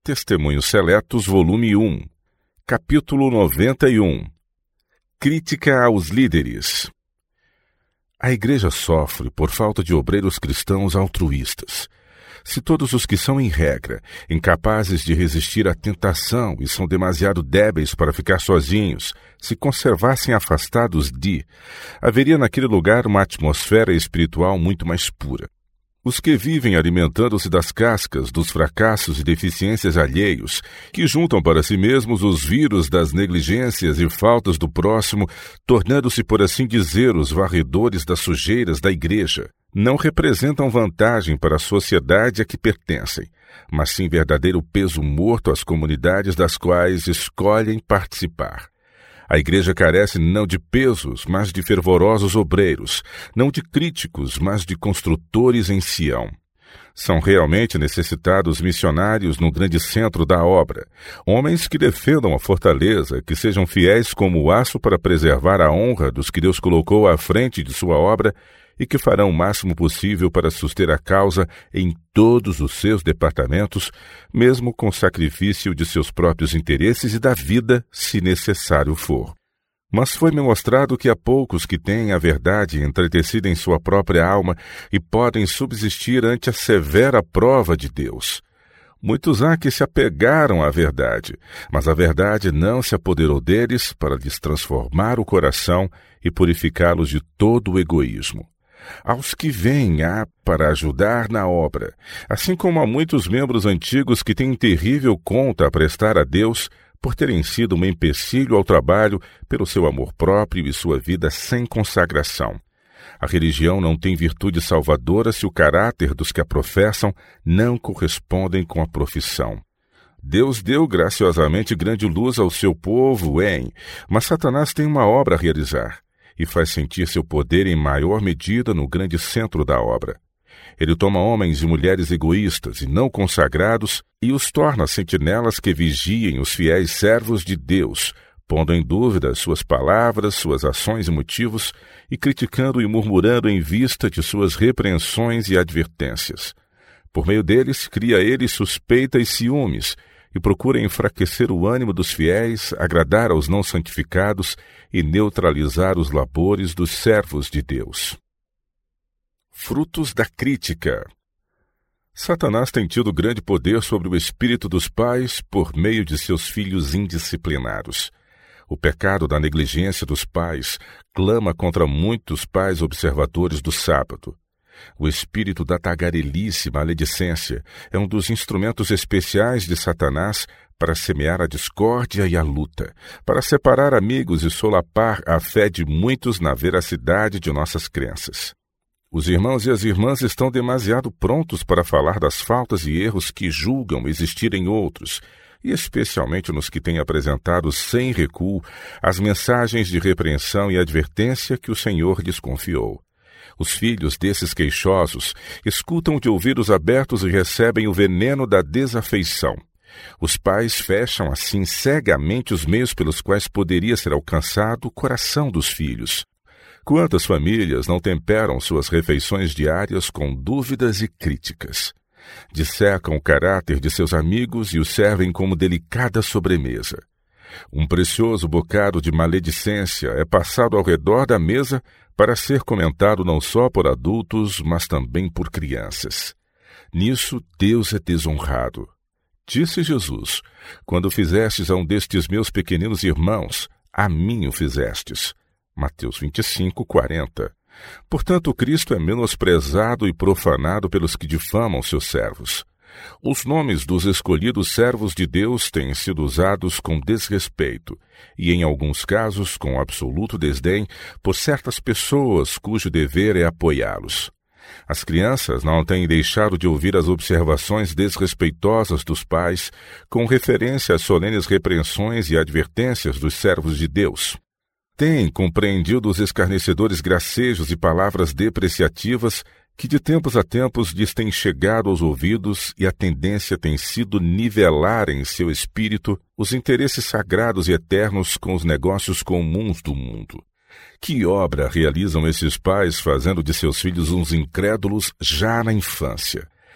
Testemunhos Seletos, volume 1, capítulo 91. Crítica aos líderes. A igreja sofre por falta de obreiros cristãos altruístas. Se todos os que são, em regra, incapazes de resistir à tentação e são demasiado débeis para ficar sozinhos, se conservassem afastados haveria naquele lugar uma atmosfera espiritual muito mais pura. Os que vivem alimentando-se das cascas, dos fracassos e deficiências alheios, que juntam para si mesmos os vírus das negligências e faltas do próximo, tornando-se, por assim dizer, os varredores das sujeiras da igreja, não representam vantagem para a sociedade a que pertencem, mas sim verdadeiro peso morto às comunidades das quais escolhem participar. A igreja carece não de pesos, mas de fervorosos obreiros, não de críticos, mas de construtores em Sião. São realmente necessitados missionários no grande centro da obra, homens que defendam a fortaleza, que sejam fiéis como o aço para preservar a honra dos que Deus colocou à frente de sua obra e que farão o máximo possível para suster a causa em todos os seus departamentos, mesmo com sacrifício de seus próprios interesses e da vida, se necessário for. Mas foi-me mostrado que há poucos que têm a verdade entretecida em sua própria alma e podem subsistir ante a severa prova de Deus. Muitos há que se apegaram à verdade, mas a verdade não se apoderou deles para lhes transformar o coração e purificá-los de todo o egoísmo. Aos que vêm há para ajudar na obra, assim como há muitos membros antigos que têm terrível conta a prestar a Deus por terem sido um empecilho ao trabalho pelo seu amor próprio e sua vida sem consagração. A religião não tem virtude salvadora se o caráter dos que a professam não correspondem com a profissão. Deus deu graciosamente grande luz ao seu povo, mas Satanás tem uma obra a realizar e faz sentir seu poder em maior medida no grande centro da obra. Ele toma homens e mulheres egoístas e não consagrados e os torna sentinelas que vigiem os fiéis servos de Deus, pondo em dúvida suas palavras, suas ações e motivos, e criticando e murmurando em vista de suas repreensões e advertências. Por meio deles, cria ele suspeita e ciúmes, e procura enfraquecer o ânimo dos fiéis, agradar aos não santificados e neutralizar os labores dos servos de Deus. Frutos da crítica. Satanás tem tido grande poder sobre o espírito dos pais por meio de seus filhos indisciplinados. O pecado da negligência dos pais clama contra muitos pais observadores do sábado. O espírito da tagarelice, maledicência, é um dos instrumentos especiais de Satanás para semear a discórdia e a luta, para separar amigos e solapar a fé de muitos na veracidade de nossas crenças. Os irmãos e as irmãs estão demasiado prontos para falar das faltas e erros que julgam existir em outros, e especialmente nos que têm apresentado sem recuo as mensagens de repreensão e advertência que o Senhor lhes confiou. Os filhos desses queixosos escutam de ouvidos abertos e recebem o veneno da desafeição. Os pais fecham assim cegamente os meios pelos quais poderia ser alcançado o coração dos filhos. Quantas famílias não temperam suas refeições diárias com dúvidas e críticas? Dissecam o caráter de seus amigos e o servem como delicada sobremesa. Um precioso bocado de maledicência é passado ao redor da mesa para ser comentado não só por adultos, mas também por crianças. Nisso Deus é desonrado. Disse Jesus: quando fizestes a um destes meus pequeninos irmãos, a mim o fizestes. Mateus 25, 40. Portanto, Cristo é menosprezado e profanado pelos que difamam seus servos. Os nomes dos escolhidos servos de Deus têm sido usados com desrespeito e, em alguns casos, com absoluto desdém por certas pessoas cujo dever é apoiá-los. As crianças não têm deixado de ouvir as observações desrespeitosas dos pais com referência às solenes repreensões e advertências dos servos de Deus. Têm compreendido os escarnecedores gracejos e palavras depreciativas que de tempos a tempos lhes têm chegado aos ouvidos e a tendência tem sido nivelar em seu espírito os interesses sagrados e eternos com os negócios comuns do mundo. Que obra realizam esses pais fazendo de seus filhos uns incrédulos já na infância?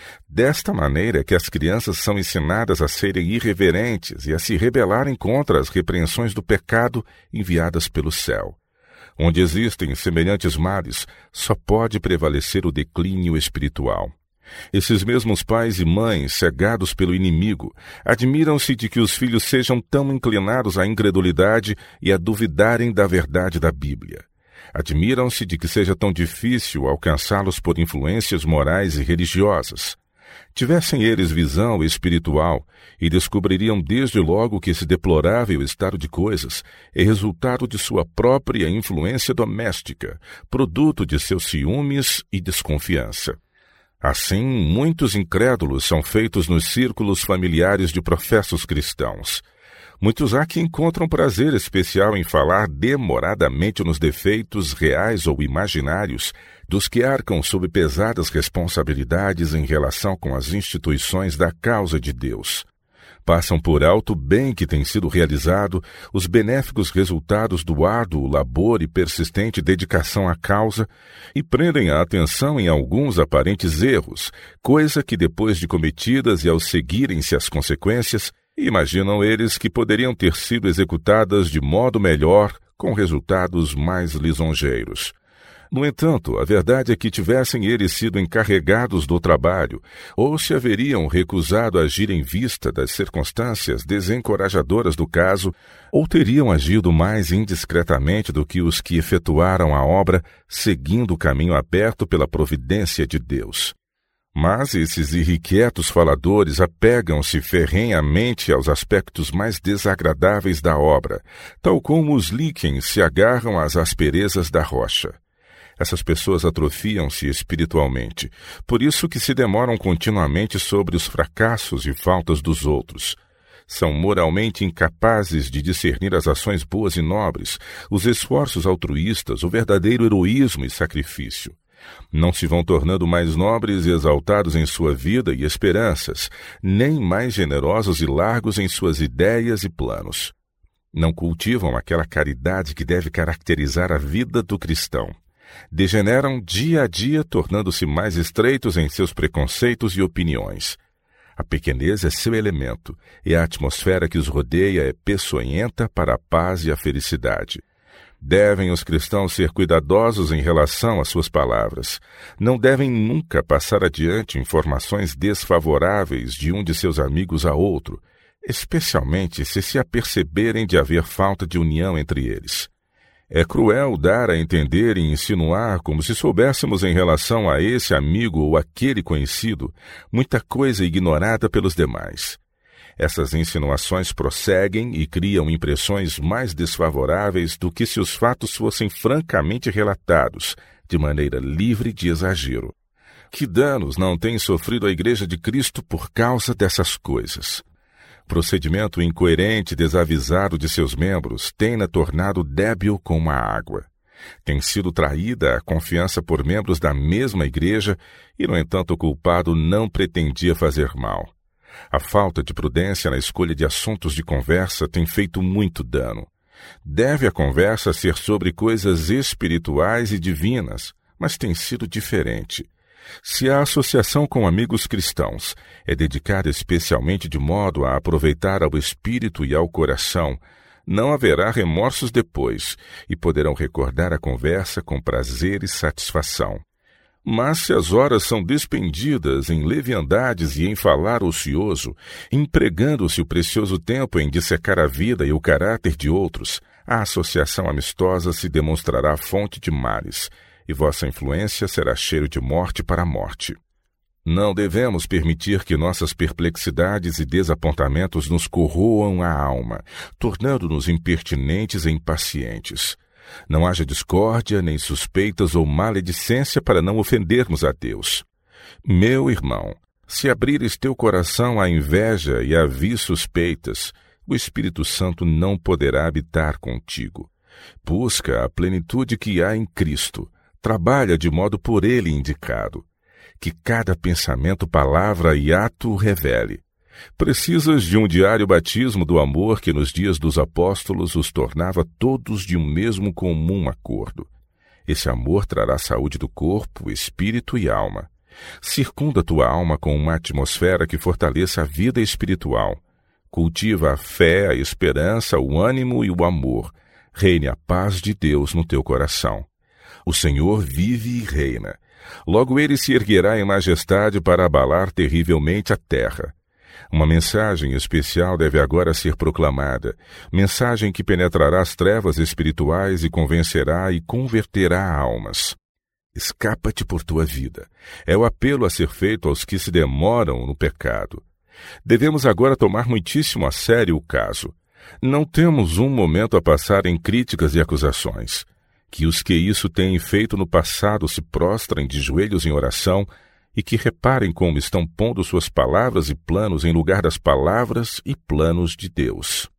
Desta maneira é que as crianças são ensinadas a serem irreverentes e a se rebelarem contra as repreensões do pecado enviadas pelo céu. Onde existem semelhantes males, só pode prevalecer o declínio espiritual. Esses mesmos pais e mães, cegados pelo inimigo, admiram-se de que os filhos sejam tão inclinados à incredulidade e a duvidarem da verdade da Bíblia. Admiram-se de que seja tão difícil alcançá-los por influências morais e religiosas. Tivessem eles visão espiritual e descobririam desde logo que esse deplorável estado de coisas é resultado de sua própria influência doméstica, produto de seus ciúmes e desconfiança. Assim, muitos incrédulos são feitos nos círculos familiares de professos cristãos. Muitos há que encontram prazer especial em falar demoradamente nos defeitos reais ou imaginários dos que arcam sob pesadas responsabilidades em relação com as instituições da causa de Deus. Passam por alto o bem que tem sido realizado, os benéficos resultados do árduo labor e persistente dedicação à causa, e prendem a atenção em alguns aparentes erros, coisa que depois de cometidas e ao seguirem-se as consequências, imaginam eles que poderiam ter sido executadas de modo melhor, com resultados mais lisonjeiros. No entanto, a verdade é que tivessem eles sido encarregados do trabalho, ou se haveriam recusado agir em vista das circunstâncias desencorajadoras do caso, ou teriam agido mais indiscretamente do que os que efetuaram a obra, seguindo o caminho aberto pela providência de Deus. Mas esses irrequietos faladores apegam-se ferrenhamente aos aspectos mais desagradáveis da obra, tal como os líquens se agarram às asperezas da rocha. Essas pessoas atrofiam-se espiritualmente, por isso que se demoram continuamente sobre os fracassos e faltas dos outros. São moralmente incapazes de discernir as ações boas e nobres, os esforços altruístas, o verdadeiro heroísmo e sacrifício. Não se vão tornando mais nobres e exaltados em sua vida e esperanças, nem mais generosos e largos em suas ideias e planos. Não cultivam aquela caridade que deve caracterizar a vida do cristão. Degeneram dia a dia, tornando-se mais estreitos em seus preconceitos e opiniões. A pequenez é seu elemento, e a atmosfera que os rodeia é peçonhenta para a paz e a felicidade. Devem os cristãos ser cuidadosos em relação às suas palavras. Não devem nunca passar adiante informações desfavoráveis de um de seus amigos a outro, especialmente se aperceberem de haver falta de união entre eles. É cruel dar a entender e insinuar como se soubéssemos em relação a esse amigo ou aquele conhecido muita coisa ignorada pelos demais. Essas insinuações prosseguem e criam impressões mais desfavoráveis do que se os fatos fossem francamente relatados, de maneira livre de exagero. Que danos não tem sofrido a Igreja de Cristo por causa dessas coisas? Procedimento incoerente e desavisado de seus membros tem-na tornado débil como a água. Tem sido traída a confiança por membros da mesma igreja e, no entanto, o culpado não pretendia fazer mal. A falta de prudência na escolha de assuntos de conversa tem feito muito dano. Deve a conversa ser sobre coisas espirituais e divinas, mas tem sido diferente. Se a associação com amigos cristãos é dedicada especialmente de modo a aproveitar ao espírito e ao coração, não haverá remorsos depois e poderão recordar a conversa com prazer e satisfação. Mas se as horas são despendidas em leviandades e em falar ocioso, empregando-se o precioso tempo em dissecar a vida e o caráter de outros, a associação amistosa se demonstrará fonte de males, e vossa influência será cheiro de morte para a morte. Não devemos permitir que nossas perplexidades e desapontamentos nos corroam a alma, tornando-nos impertinentes e impacientes. Não haja discórdia, nem suspeitas ou maledicência para não ofendermos a Deus. Meu irmão, se abrires teu coração à inveja e a vis suspeitas, o Espírito Santo não poderá habitar contigo. Busca a plenitude que há em Cristo. Trabalha de modo por ele indicado. Que cada pensamento, palavra e ato o revele. Precisas de um diário batismo do amor que nos dias dos apóstolos os tornava todos de um mesmo comum acordo. Esse amor trará saúde do corpo, espírito e alma. Circunda tua alma com uma atmosfera que fortaleça a vida espiritual. Cultiva a fé, a esperança, o ânimo e o amor. Reine a paz de Deus no teu coração. O Senhor vive e reina. Logo ele se erguerá em majestade para abalar terrivelmente a terra. Uma mensagem especial deve agora ser proclamada, mensagem que penetrará as trevas espirituais e convencerá e converterá almas. Escapa-te por tua vida. É o apelo a ser feito aos que se demoram no pecado. Devemos agora tomar muitíssimo a sério o caso. Não temos um momento a passar em críticas e acusações. Que os que isso têm feito no passado se prostrem de joelhos em oração e que reparem como estão pondo suas palavras e planos em lugar das palavras e planos de Deus.